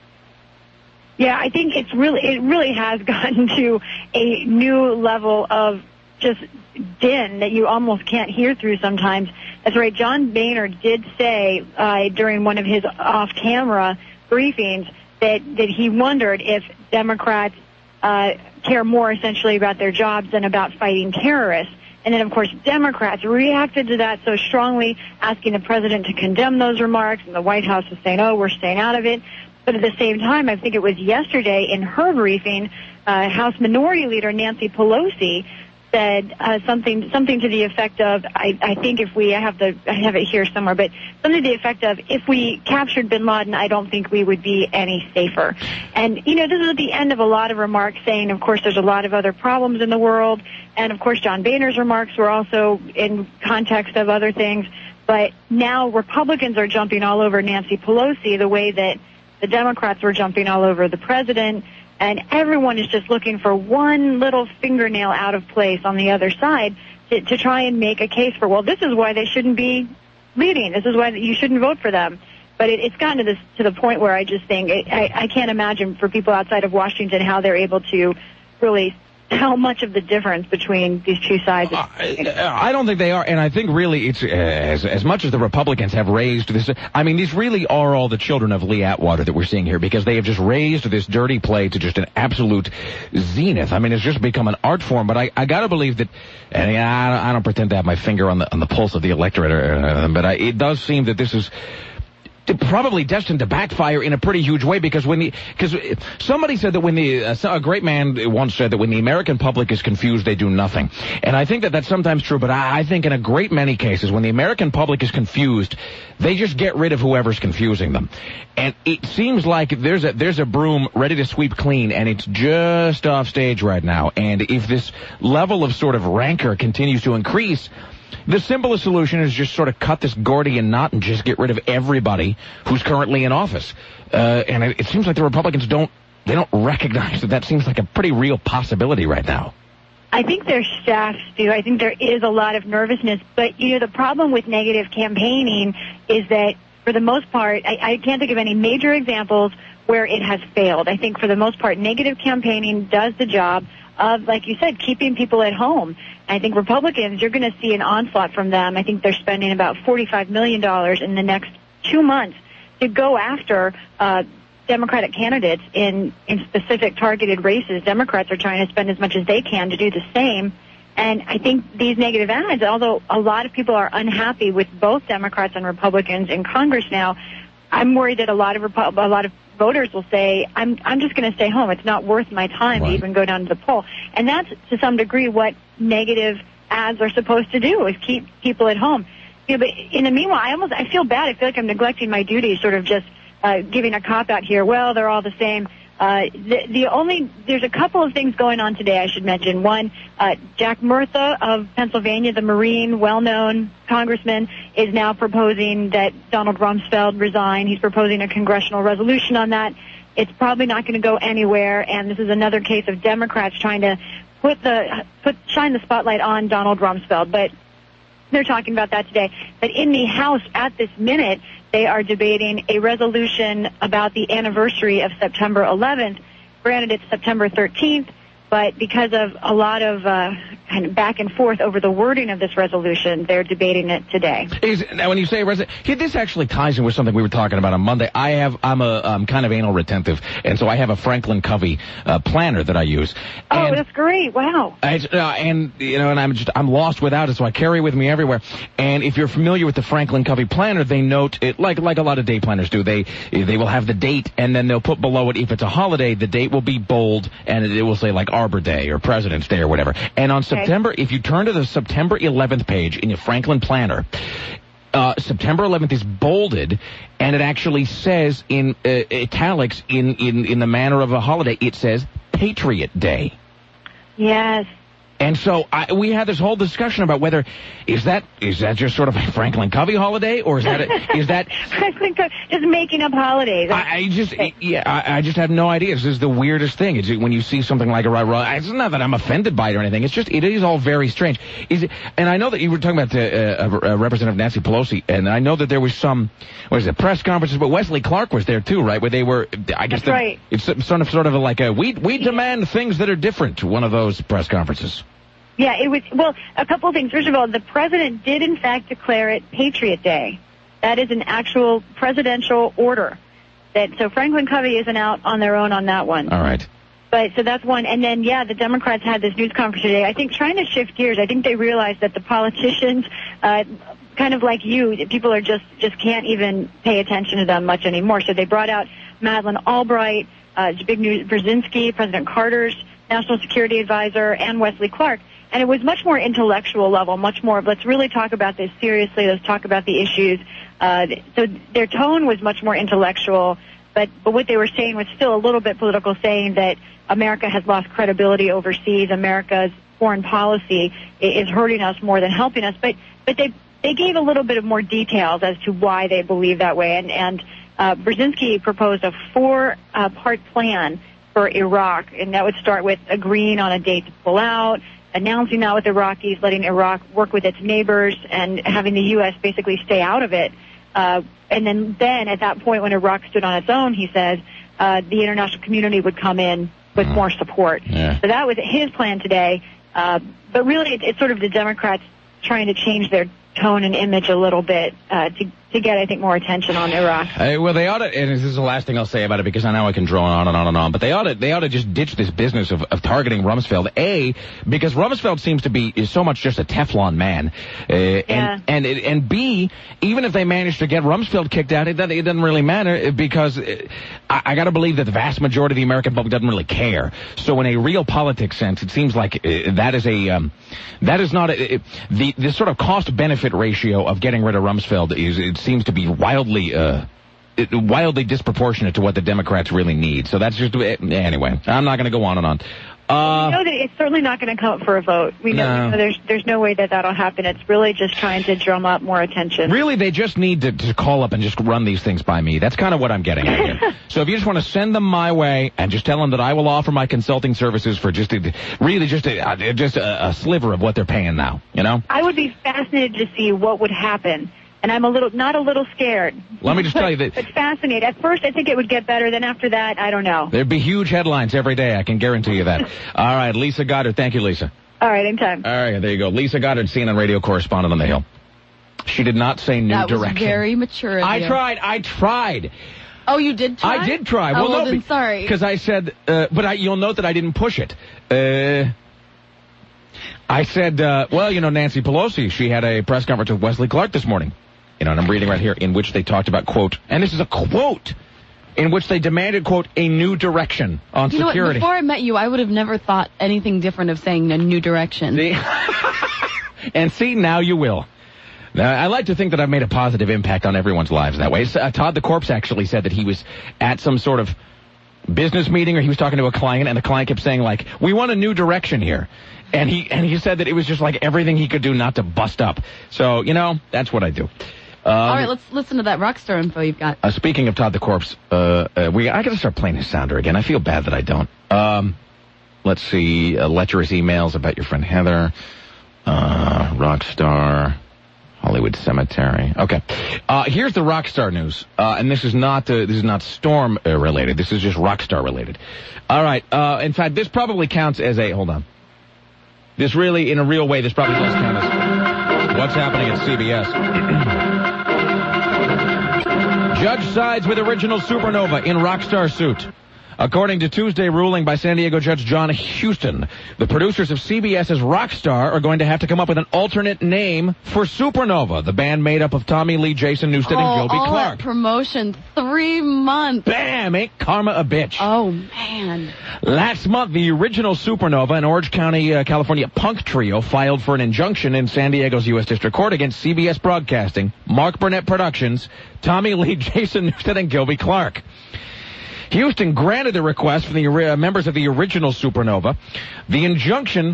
Yeah, I think it's really, it really has gotten to a new level of just din that you almost can't hear through sometimes. That's right. John Boehner did say uh, during one of his off-camera briefings that, that he wondered if Democrats uh, care more essentially about their jobs than about fighting terrorists. And then, of course, Democrats reacted to that so strongly, asking the president to condemn those remarks, and the White House was saying, oh, we're staying out of it. But at the same time, I think it was yesterday in her briefing, uh, House Minority Leader Nancy Pelosi said uh, something something to the effect of, I, I think if we, I have the, I have it here somewhere, but something to the effect of, if we captured bin Laden, I don't think we would be any safer. And, you know, this is at the end of a lot of remarks saying, of course, there's a lot of other problems in the world. And, of course, John Boehner's remarks were also in context of other things. But now Republicans are jumping all over Nancy Pelosi the way that the Democrats were jumping all over the president. And everyone is just looking for one little fingernail out of place on the other side to, to try and make a case for, well, this is why they shouldn't be leading. This is why you shouldn't vote for them. But it, it's gotten to this to the point where I just think it, I, I can't imagine for people outside of Washington how they're able to really how much of the difference between these two sides. Uh, I don't think they are, and I think really it's uh, as as much as the Republicans have raised this. I mean, these really are all the children of Lee Atwater that we're seeing here, because they have just raised this dirty play to just an absolute zenith. I mean, it's just become an art form. But I, I got to believe that, and I don't, I don't pretend to have my finger on the on the pulse of the electorate, or, uh, but I, it does seem that this is probably destined to backfire in a pretty huge way, because when the because somebody said that when the uh, a great man once said that when the American public is confused, they do nothing. And I think that that's sometimes true, but I, I think in a great many cases when the American public is confused, they just get rid of whoever's confusing them. And it seems like there's a there's a broom ready to sweep clean, and it's just off stage right now. And if this level of sort of rancor continues to increase, the simplest solution is just sort of cut this Gordian knot and just get rid of everybody who's currently in office. Uh, and it, it seems like the Republicans don't, they don't recognize that that seems like a pretty real possibility right now. I think their staffs do. I think there is a lot of nervousness. But, you know, the problem with negative campaigning is that, for the most part, I, I can't think of any major examples where it has failed. I think, for the most part, negative campaigning does the job of, like you said, keeping people at home. I think Republicans, you're going to see an onslaught from them. I think they're spending about forty-five million dollars in the next two months to go after uh, Democratic candidates in, in specific targeted races. Democrats are trying to spend as much as they can to do the same. And I think these negative ads, although a lot of people are unhappy with both Democrats and Republicans in Congress now, I'm worried that a lot of Repu- a lot of voters will say, I'm I'm just going to stay home. It's not worth my time right. to even go down to the poll. And that's, to some degree, what negative ads are supposed to do, is keep people at home. You know, but in the meanwhile, I almost I feel bad. I feel like I'm neglecting my duties, sort of just uh, giving a cop-out here. Well, they're all the same. Uh, the, the only, there's a couple of things going on today I should mention. One, uh, Jack Murtha of Pennsylvania, the Marine, well-known congressman, is now proposing that Donald Rumsfeld resign. He's proposing a congressional resolution on that. It's probably not going to go anywhere, and this is another case of Democrats trying to put the, put, shine the spotlight on Donald Rumsfeld. But they're talking about that today. But in the House at this minute, they are debating a resolution about the anniversary of September eleventh. Granted, it's September thirteenth, but because of a lot of uh, kind of back and forth over the wording of this resolution, they're debating it today. Is, now, when you say resolution, this actually ties in with something we were talking about on Monday. I have, I'm a, I'm kind of anal retentive, and so I have a Franklin Covey uh, planner that I use. And, oh, that's great! Wow. I, uh, and you know, and I'm just, I'm lost without it, so I carry it with me everywhere. And if you're familiar with the Franklin Covey planner, they note it like, like a lot of day planners do. They, they will have the date, and then they'll put below it, if it's a holiday, the date will be bold, and it, it will say like Arbor Day or President's Day or whatever. And on okay. September, if you turn to the September eleventh page in your Franklin planner, uh, September eleventh is bolded, and it actually says in uh, italics, in, in, in the manner of a holiday, it says Patriot Day. Yes. And so I, we had this whole discussion about whether is that is that just sort of a Franklin Covey holiday, or is that a, is that Franklin Covey just making up holidays? I, I just yeah I, I just have no idea. This is the weirdest thing. It's when you see something like a it's not that I'm offended by it or anything. It's just it is all very strange. Is it? And I know that you were talking about the, uh, uh, Representative Nancy Pelosi, and I know that there was some what is it press conferences, but Wesley Clark was there too, right? Where they were I guess That's the, right. It's sort of sort of like a we we demand things that are different. One of those press conferences. Yeah, it was, well, a couple of things. First of all, the president did, in fact, declare it Patriot Day. That is an actual presidential order. That So Franklin Covey isn't out on their own on that one. All right. But, so that's one. And then, yeah, the Democrats had this news conference today. I think trying to shift gears, I think they realized that the politicians, uh, kind of like you, people are just, just can't even pay attention to them much anymore. So they brought out Madeleine Albright, uh, Zbigniew Brzezinski, President Carter's National Security Advisor, and Wesley Clark. And it was much more intellectual level, much more of let's really talk about this seriously, let's talk about the issues. Uh, so their tone was much more intellectual, but, but what they were saying was still a little bit political, saying that America has lost credibility overseas, America's foreign policy is hurting us more than helping us. But, but they, they gave a little bit of more details as to why they believe that way. And, and uh, Brzezinski proposed a four-part uh, plan for Iraq, and that would start with agreeing on a date to pull out, announcing that with Iraqis, letting Iraq work with its neighbors, and having the U S basically stay out of it. Uh, and then, then at that point when Iraq stood on its own, he said, uh, the international community would come in with mm. more support. Yeah. So that was his plan today. Uh, but really, it, it's sort of the Democrats trying to change their tone and image a little bit uh, to to get, I think, more attention on Iraq. Uh, well, they ought to, and this is the last thing I'll say about it because I know I can drone on and on and on, but they ought to, they ought to just ditch this business of, of targeting Rumsfeld. A, because Rumsfeld seems to be is so much just a Teflon man. Uh, yeah. And, and, and B, even if they manage to get Rumsfeld kicked out, it, it doesn't really matter because I, I got to believe that the vast majority of the American public doesn't really care. So in a real politics sense, it seems like uh, that is a, um, that is not a, the, the sort of cost-benefit ratio of getting rid of Rumsfeld is, it seems to be wildly, uh, wildly disproportionate to what the Democrats really need. So that's just, anyway, I'm not going to go on and on. Uh, we know that it's certainly not going to come up for a vote. We know, no. we know there's there's no way that that'll happen. It's really just trying to drum up more attention. Really, they just need to, to call up and just run these things by me. That's kind of what I'm getting at here. So if you just want to send them my way and just tell them that I will offer my consulting services for just a, really just a, just a, a sliver of what they're paying now, you know? I would be fascinated to see what would happen. And I'm a little, not a little scared. Let me just but, tell you that. But fascinated. At first, I think it would get better. Then after that, I don't know. There'd be huge headlines every day. I can guarantee you that. All right, Lisa Goddard. Thank you, Lisa. All right, anytime. All right, there you go. Lisa Goddard, C N N radio correspondent on the Hill. She did not say new that direction. That was very mature of I you. tried. I tried. Oh, you did try? I did try. Oh, well, well no, then sorry. Because I said, uh, but I, you'll note that I didn't push it. Uh... I said, uh, well, you know, Nancy Pelosi, she had a press conference with Wesley Clark this morning. You know, and I'm reading right here, in which they talked about, quote, and this is a quote, in which they demanded, quote, a new direction on you security. Know what? Before I met you, I would have never thought anything different of saying a new direction. See? And see, now you will. Now, I like to think that I've made a positive impact on everyone's lives that way. Uh, Todd the Corpse actually said that he was at some sort of business meeting or he was talking to a client, and the client kept saying, like, we want a new direction here. And he and he said that it was just like everything he could do not to bust up. So, you know, that's what I do. Um, All right, let's listen to that rock star info you've got. Uh, speaking of Todd the Corpse, uh, uh, we I got to start playing his sounder again. I feel bad that I don't. Um, let's see, uh, lecherous emails about your friend Heather, uh, rock star, Hollywood Cemetery. Okay, uh, here's the rock star news, uh, and this is not uh, this is not Storm uh, related. This is just rock star related. All right. Uh, in fact, this probably counts as a hold on. This really, in a real way, this probably does count as what's happening at C B S. Judge sides with original Supernova in rock star suit. According to Tuesday ruling by San Diego Judge John Huston, the producers of CBS's Rockstar are going to have to come up with an alternate name for Supernova, the band made up of Tommy Lee, Jason Newsted, oh, and Gilby all Clarke. That promotion, three months. Bam! Ain't karma a bitch. Oh, man. Last month, the original Supernova, an Orange County, uh, California punk trio, filed for an injunction in San Diego's U S District Court against C B S Broadcasting, Mark Burnett Productions, Tommy Lee, Jason Newsted, and Gilby Clarke. Houston granted the request from the uh, members of the original Supernova. The injunction,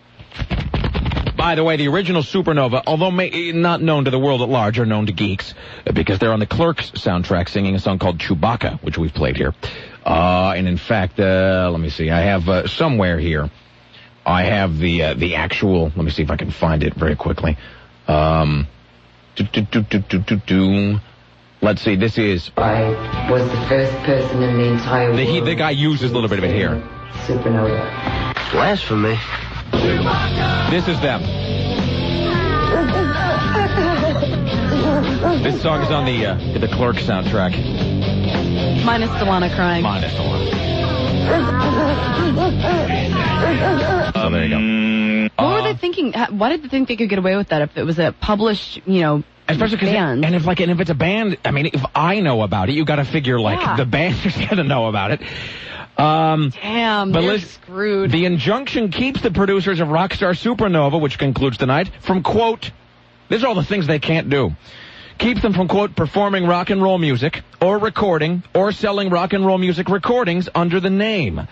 by the way, the original Supernova, although may, not known to the world at large, are known to geeks, uh, because they're on the Clerks soundtrack singing a song called Chewbacca, which we've played here. Uh, and in fact, uh, let me see, I have uh, somewhere here, I have the uh, the actual, let me see if I can find it very quickly. Um, do, do, do, do, do, do, do. Let's see, this is... I was the first person in the entire the, world... he, the guy uses a little bit of it here. Supernova. Blasphemy. This is them. This song is on the uh, the Clerk soundtrack. Minus Delana crying. Minus Delana. Oh, there you go. What Uh, were they thinking? How- Why did they think they could get away with that if it was a published, you know, Especially because, band? and if like, and if it's a band, I mean, if I know about it, you got to figure like Yeah. the band is going to know about it. Um, Damn, but they're listen, screwed. the injunction keeps the producers of Rockstar Supernova, which concludes tonight, from quote. These are all the things they can't do. Keeps them from, quote, performing rock and roll music, or recording, or selling rock and roll music recordings under the name.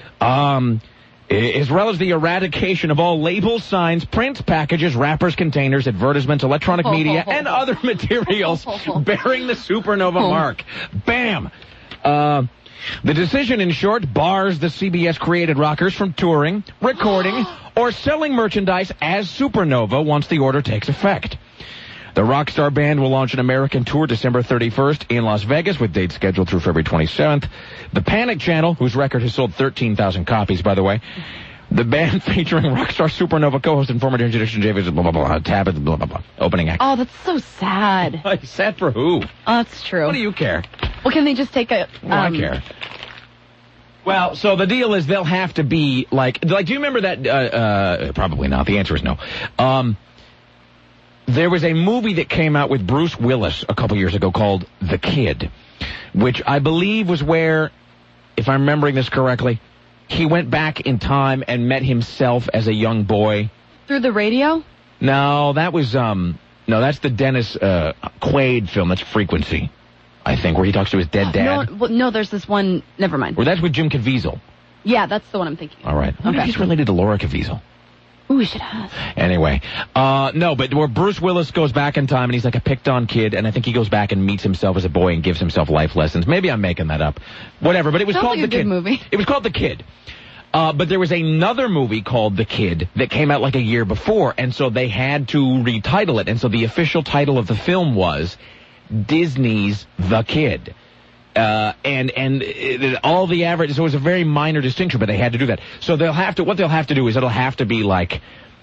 Um, as well as the eradication of all labels, signs, prints, packages, wrappers, containers, advertisements, electronic media, and other materials bearing the Supernova mark. Bam! Uh, the decision, in short, bars the C B S-created rockers from touring, recording, or selling merchandise as Supernova once the order takes effect. The Rockstar Band will launch an American tour December thirty-first in Las Vegas, with dates scheduled through February twenty-seventh. The Panic Channel, whose record has sold thirteen thousand copies, by the way. The band featuring Rockstar Supernova co-host and former Generation J V, blah, blah, blah, Tabitha, blah, blah, blah, opening act. Oh, that's so sad. Oh, Sad for who? that's true. What do you care? Well, can they just take a... Well, I um, care. Well, so the deal is they'll have to be like, like, do you remember that? Uh, uh, probably not. The answer is no. Um, there was a movie that came out with Bruce Willis a couple years ago called The Kid, which I believe was where, if I'm remembering this correctly, he went back in time and met himself as a young boy. Through the radio? No, that was, um, no, that's the Dennis uh, Quaid film. That's Frequency, I think, where he talks to his dead dad. No, well, no, there's this one... Never mind. Or that's with Jim Caviezel. Yeah, that's the one I'm thinking. All right. I wonder if he's related to Laura Caviezel. Ooh, we should ask. Anyway, uh, no, but where Bruce Willis goes back in time and he's like a picked-on kid, and I think he goes back and meets himself as a boy and gives himself life lessons. Maybe I'm making that up. Whatever, but it was Sounds called like a The good Kid. movie. It was called The Kid. Uh, but there was another movie called The Kid that came out like a year before, and so they had to retitle it. And so the official title of the film was Disney's The Kid. Uh, and, and it, all the average, so it was a very minor distinction, but they had to do that. So they'll have to, what they'll have to do is it'll have to be like,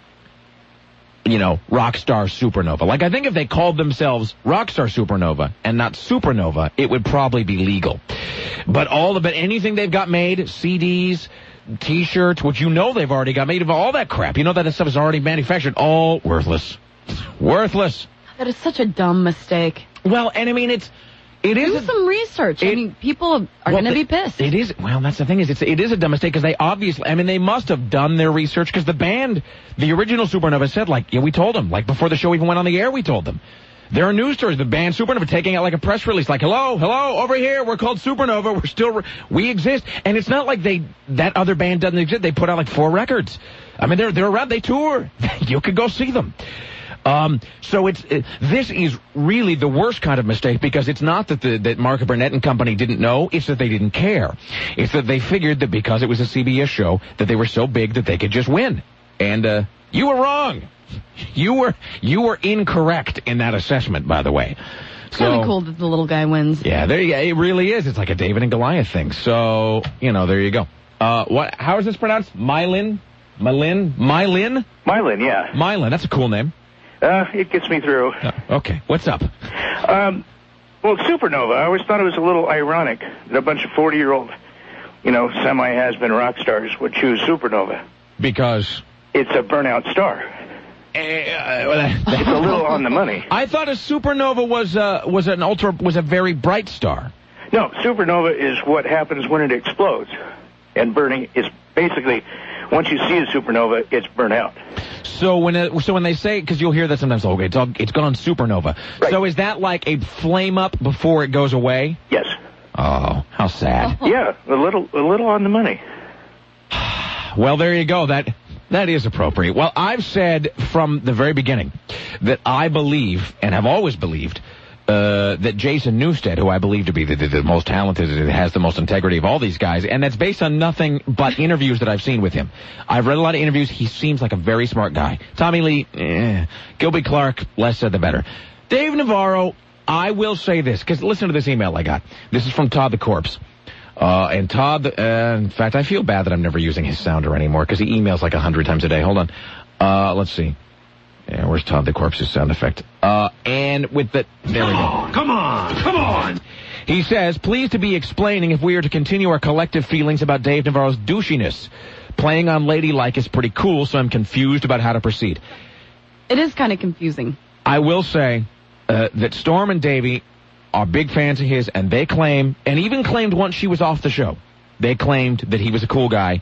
you know, Rockstar Supernova. Like, I think if they called themselves Rockstar Supernova and not Supernova, it would probably be legal. But all the, but anything they've got made, C Ds, T-shirts, which you know they've already got made of all that crap. You know that that stuff is already manufactured. All worthless. Worthless. That is such a dumb mistake. Well, and I mean, it's, it is. Do some research. I it- mean, people are Well, going to the- be pissed. It is. Well, that's the thing is, it's it is a dumb mistake because they obviously. I mean, they must have done their research because the band, the original Supernova, said like, yeah, we told them like before the show even went on the air, we told them. There are news stories. The band Supernova taking out like a press release, like, hello, hello, over here, we're called Supernova. We're still, re- we exist, and it's not like they that other band doesn't exist. They put out like four records. I mean, they're they're around. They tour. You could go see them. Um, so it's it, this is really the worst kind of mistake because it's not that the that Mark Burnett and company didn't know, it's that they didn't care. It's that they figured that because it was a C B S show that they were so big that they could just win. And uh, you were wrong. You were you were incorrect in that assessment, by the way. It's kind So- of cool that the little guy wins. Yeah, there you go. It really is. It's like a David and Goliath thing. So, you know, there you go. Uh, what? How is this pronounced? Mylin? Mylin? Mylin? Mylin, yeah. Mylin. That's a cool name. Uh, it gets me through. Uh, okay. What's up? Um, well, Supernova, I always thought it was a little ironic that a bunch of forty-year-old you know, semi-has-been rock stars would choose Supernova. Because? It's a burnout star. Uh, it's a little on the money. I thought a supernova was uh, was an ultra was a very bright star. No, supernova is what happens when it explodes. And burning is basically, once you see a supernova, it's burnt out. So when it, so when they say, because you'll hear that sometimes, oh, it's all, it's gone supernova. Right. So is that like a flame up before it goes away? Yes. Oh, how sad. Yeah, a little a little on the money. Well, there you go. That that is appropriate. Well, I've said from the very beginning that I believe, and have always believed, uh, that Jason Newsted, who I believe to be the, the, the most talented, has the most integrity of all these guys, and that's based on nothing but interviews that I've seen with him. I've read a lot of interviews. He seems like a very smart guy. Tommy Lee, eh. Gilby Clarke, less said the better. Dave Navarro, I will say this, because listen to this email I got. This is from Todd the Corpse. Uh, and Todd, uh, in fact, I feel bad that I'm never using his sounder anymore, because he emails like a hundred times a day. Hold on. Uh, let's see. Yeah, where's Todd the Corpse's sound effect? Uh, and with the... There we go. Come on, come on. He says, pleased to be explaining if we are to continue our collective feelings about Dave Navarro's douchiness. Playing on Ladylike is pretty cool, so I'm confused about how to proceed. It is kind of confusing. I will say uh, that Storm and Davey are big fans of his, and they claim, and even claimed once she was off the show, they claimed that he was a cool guy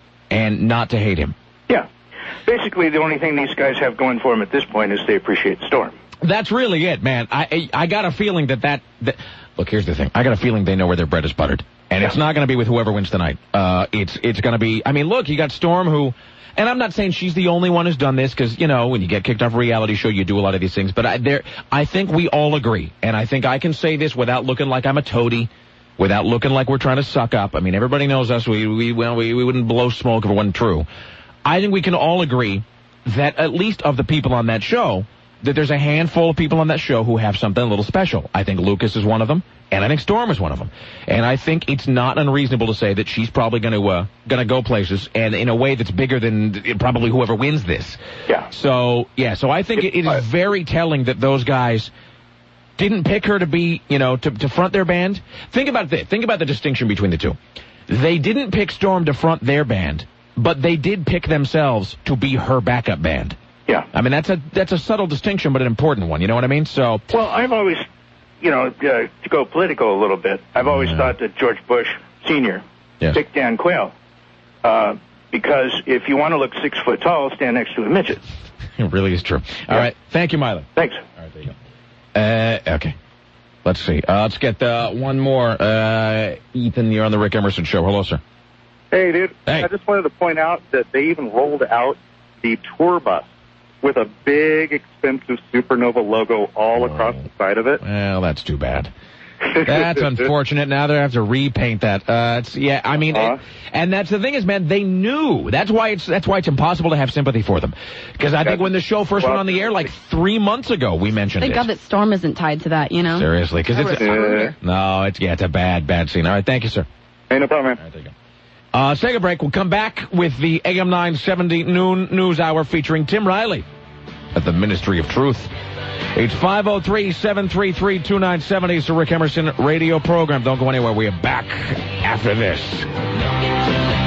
and not to hate him. Yeah. Basically, the only thing these guys have going for them at this point is they appreciate Storm. That's really it, man. I I, I got a feeling that, that that... Look, here's the thing. I got a feeling they know where their bread is buttered. And yeah. It's not going to be with whoever wins tonight. Uh, it's it's going to be... I mean, look, you got Storm who... And I'm not saying she's the only one who's done this, because, you know, when you get kicked off a reality show, you do a lot of these things. But I, there, I think we all agree, and I think I can say this without looking like I'm a toady, without looking like we're trying to suck up. I mean, everybody knows us. We we well, we, we wouldn't blow smoke if it wasn't true. I think we can all agree that at least of the people on that show, that there's a handful of people on that show who have something a little special. I think Lucas is one of them, and I think Storm is one of them. And I think it's not unreasonable to say that she's probably going to uh, going to go places, and in a way that's bigger than probably whoever wins this. Yeah. So, yeah, so I think it, it is very telling that those guys didn't pick her to be, you know, to, to front their band. Think about this. Think about the distinction between the two. They didn't pick Storm to front their band, but they did pick themselves to be her backup band. Yeah. I mean, that's a that's a subtle distinction, but an important one. You know what I mean? So. Well, I've always, you know, uh, to go political a little bit, I've always yeah. thought that George Bush Senior yes. picked Dan Quayle. Uh, because if you want to look six foot tall, stand next to a midget. It really is true. All yeah. right. Thank you, Milo. Thanks. All right, there you go. Uh, okay. Let's see. Uh, let's get uh, one more. Uh, Ethan, you're on the Rick Emerson Show. Hello, sir. Hey, dude. Hey. I just wanted to point out that they even rolled out the tour bus with a big, expensive Supernova logo all oh. across the side of it. Well, that's too bad. That's unfortunate. Now they have to repaint that. Uh, it's, yeah, I mean, uh-huh. it, and that's the thing is, man, they knew. That's why it's that's why it's impossible to have sympathy for them. Because I think when the show first went on the air, like three months ago, we mentioned Thank it. God that Storm isn't tied to that, you know? Seriously, because it's a, no, it's yeah, it's a bad, bad scene. All right, thank you, sir. Hey, no problem, man. All right, there you go. Uh, let's take a break. We'll come back with the A M nine seventy noon news hour featuring Tim Riley at the Ministry of Truth. It's five oh three, seven three three, two nine seven zero. It's the Rick Emerson radio program. Don't go anywhere. We are back after this.